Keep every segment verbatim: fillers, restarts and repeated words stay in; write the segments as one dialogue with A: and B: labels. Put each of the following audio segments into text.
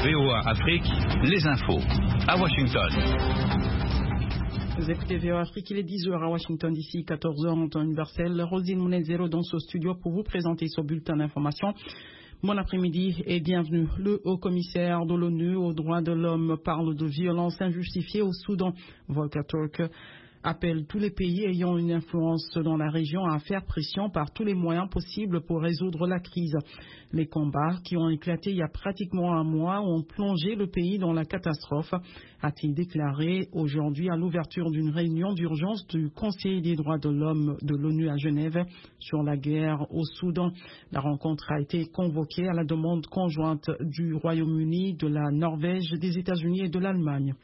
A: V O A Afrique, les infos. À Washington.
B: Vous écoutez V O A Afrique, il est dix heures à Washington, d'ici quatorze heures en temps universel. Rosine Mounezero dans ce studio pour vous présenter ce bulletin d'information. Bon après-midi et bienvenue. Le haut-commissaire de l'ONU aux droits de l'homme parle de violences injustifiées au Soudan. Volker Turk appelle tous les pays ayant une influence dans la région à faire pression par tous les moyens possibles pour résoudre la crise. Les combats qui ont éclaté il y a pratiquement un mois ont plongé le pays dans la catastrophe, a-t-il déclaré aujourd'hui à l'ouverture d'une réunion d'urgence du Conseil des droits de l'homme de l'ONU à Genève sur la guerre au Soudan. La rencontre a été convoquée à la demande conjointe du Royaume-Uni, de la Norvège, des États-Unis et de l'Allemagne.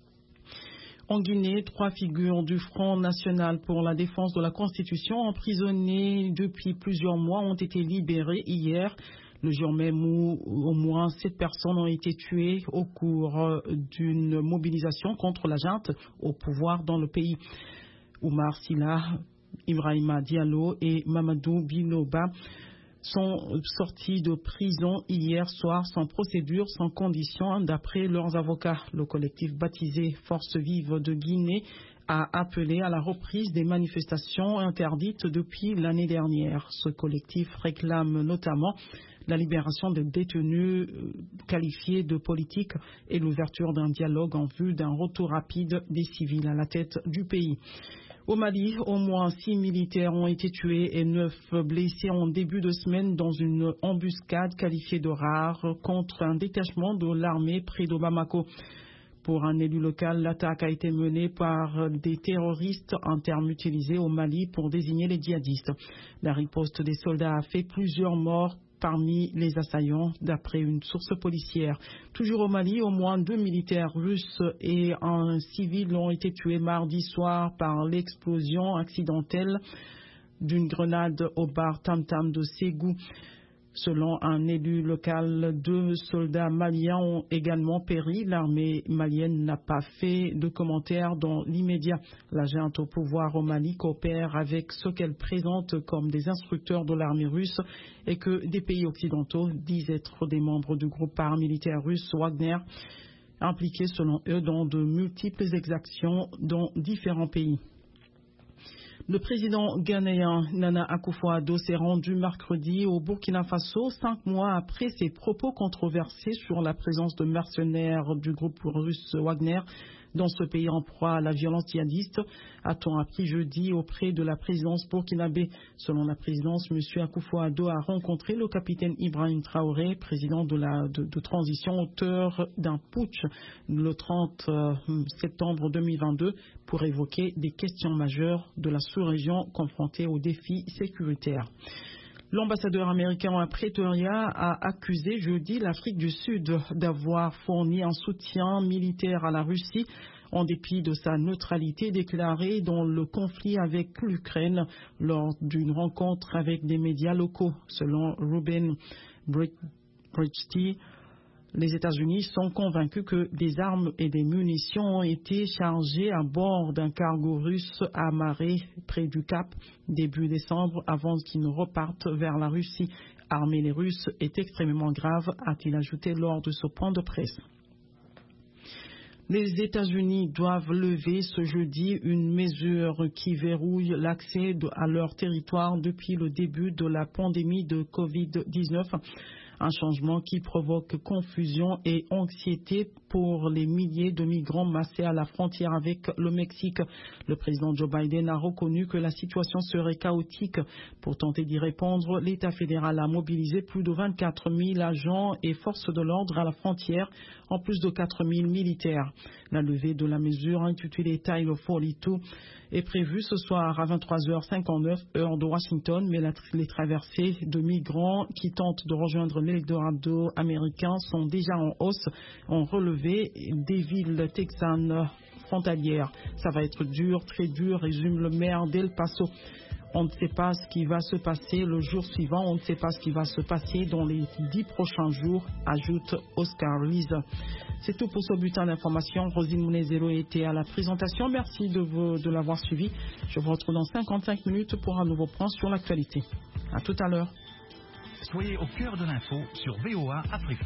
B: En Guinée, trois figures du Front national pour la défense de la Constitution, emprisonnées depuis plusieurs mois, ont été libérées hier, le jour même où au moins sept personnes ont été tuées au cours d'une mobilisation contre la junte au pouvoir dans le pays. Oumar Silla, Ibrahima Diallo et Mamadou Biloba sont sortis de prison hier soir sans procédure, sans condition, d'après leurs avocats. Le collectif baptisé Force vive de Guinée a appelé à la reprise des manifestations interdites depuis l'année dernière. Ce collectif réclame notamment la libération des détenus qualifiés de politiques et l'ouverture d'un dialogue en vue d'un retour rapide des civils à la tête du pays. Au Mali, au moins six militaires ont été tués et neuf blessés en début de semaine dans une embuscade qualifiée de rare contre un détachement de l'armée près de Bamako. Pour un élu local, l'attaque a été menée par des terroristes, un terme utilisé au Mali pour désigner les djihadistes. La riposte des soldats a fait plusieurs morts parmi les assaillants, d'après une source policière. Toujours au Mali, au moins deux militaires russes et un civil ont été tués mardi soir par l'explosion accidentelle d'une grenade au bar Tam Tam de Ségou. Selon un élu local, deux soldats maliens ont également péri. L'armée malienne n'a pas fait de commentaires dans l'immédiat. La junte au pouvoir au Mali coopère avec ce qu'elle présente comme des instructeurs de l'armée russe et que des pays occidentaux disent être des membres du groupe paramilitaire russe Wagner, impliqués selon eux dans de multiples exactions dans différents pays. Le président ghanéen Nana Akufo-Addo s'est rendu mercredi au Burkina Faso, cinq mois après ses propos controversés sur la présence de mercenaires du groupe russe Wagner dans ce pays en proie à la violence djihadiste, a-t-on appris jeudi auprès de la présidence burkinabé. Selon la présidence, M. Akufo-Addo a rencontré le capitaine Ibrahim Traoré, président de la de, de transition, auteur d'un putsch le trente septembre deux mille vingt-deux, pour évoquer des questions majeures de la sous-région confrontée aux défis sécuritaires. L'ambassadeur américain à Pretoria a accusé jeudi l'Afrique du Sud d'avoir fourni un soutien militaire à la Russie en dépit de sa neutralité déclarée dans le conflit avec l'Ukraine lors d'une rencontre avec des médias locaux. Selon Ruben Bridgety, les États-Unis sont convaincus que des armes et des munitions ont été chargées à bord d'un cargo russe amarré près du Cap début décembre avant qu'ils ne repartent vers la Russie. Armer les Russes est extrêmement grave, a-t-il ajouté lors de ce point de presse. Les États-Unis doivent lever ce jeudi une mesure qui verrouille l'accès à leur territoire depuis le début de la pandémie de covid dix-neuf. Un changement qui provoque confusion et anxiété pour les milliers de migrants massés à la frontière avec le Mexique. Le président Joe Biden a reconnu que la situation serait chaotique. Pour tenter d'y répondre, l'État fédéral a mobilisé plus de vingt-quatre mille agents et forces de l'ordre à la frontière, en plus de quatre mille militaires. La levée de la mesure intitulée Title quarante-deux est prévue ce soir à vingt-trois heures cinquante-neuf heure de Washington, mais la, les traversées de migrants qui tentent de rejoindre l'Eldorado américain sont déjà en hausse, ont relevé des villes texanes frontalières. Ça va être dur, très dur, résume le maire d'El Paso. On ne sait pas ce qui va se passer le jour suivant, on ne sait pas ce qui va se passer dans les dix prochains jours, ajoute Oscar Lisa. C'est tout pour ce bulletin d'information. Rosine Mounezero était à la présentation. Merci de, vous, de l'avoir suivi. Je vous retrouve dans cinquante-cinq minutes pour un nouveau point sur l'actualité. À tout à l'heure.
A: Soyez au cœur de l'info sur V O A Afrique.